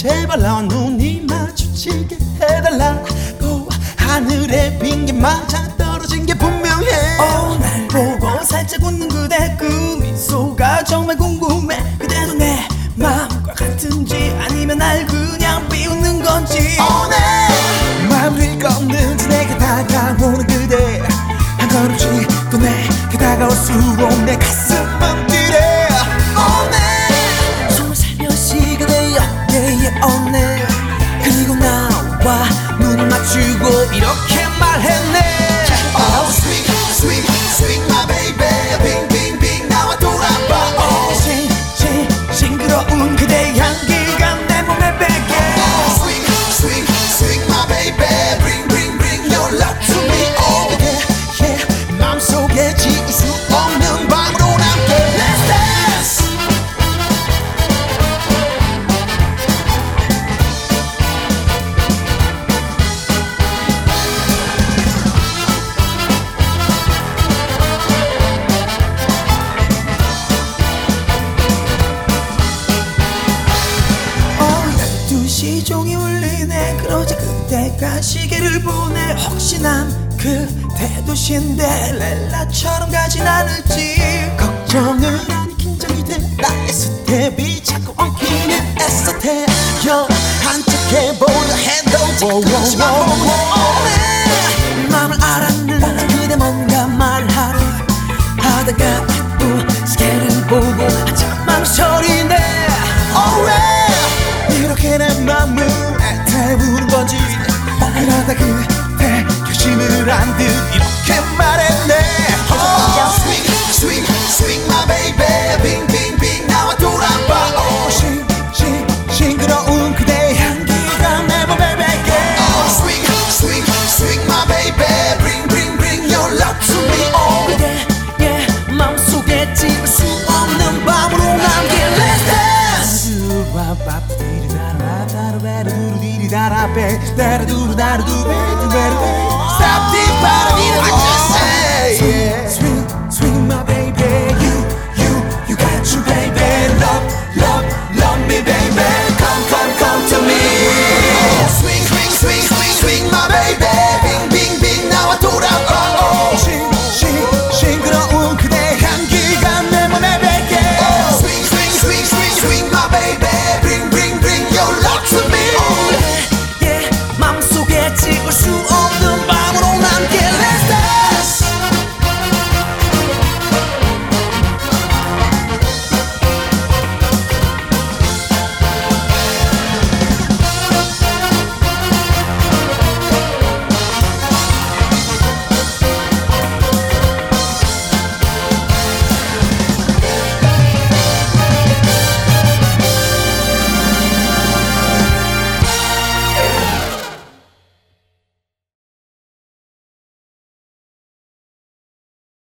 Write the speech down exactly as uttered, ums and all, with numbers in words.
제발 너 눈이 마주치게 해달라고 하늘에 빈 게 맞아 떨어진 게 분명해. 어, 날 보고 살짝 웃는 그대 그 미소가 정말 궁금해. 그대도 내 마음과 같은지 아니면 날 그냥 비웃는 건지. 어, 네 마음을 걷는지 내게 다가오는 그대 한 걸음씩 또 내게 다가올수록 내 가슴은 뛰래. 어, 네 숨을 살며시 그대의 어깨에 얹네. 그리고 나와 눈을 맞추고 이렇게 말했네. Oh sweet sweet sweet my baby 빙빙빙 나와 돌아봐. Oh 싱, 싱, 싱그러운 그대의 향기가 내 몸에 배게. Oh sweet sweet sweet my baby bring bring bring your love to me. Oh yeah yeah 맘속에 지울 수 없는 밤으로 남게. Let's dance. 열두 시 종이 울리네. 그러자 그대가 시계를 보네. 혹시 난 그대도 신데렐라처럼 가진 않을지 걱정을 하니 긴장이 돼. 나의 스텝이 자꾸 엉키네. 애써 태연한 척 해보려 해도 자꾸 그렇지만 마음을 알았는 그대 뭔가 말하려 하다가 또 시계를 보고 한참 망설이네. oh, 이렇게 내 맘을 애태우는 건지. 그러다 그때 결심을 한 듯 이렇게 말했네. Oh, sweet sweet sweet my baby 빙빙빙 나와 돌아봐. Oh, 싱, 싱, 싱그러운 그대의 향기가 내 몸에 배게. Oh, sweet sweet sweet my baby bring bring bring your love to me. Oh, 그대의 마음속에 지울 수 없는 밤으로 남길 Let's dance. Stop the battle.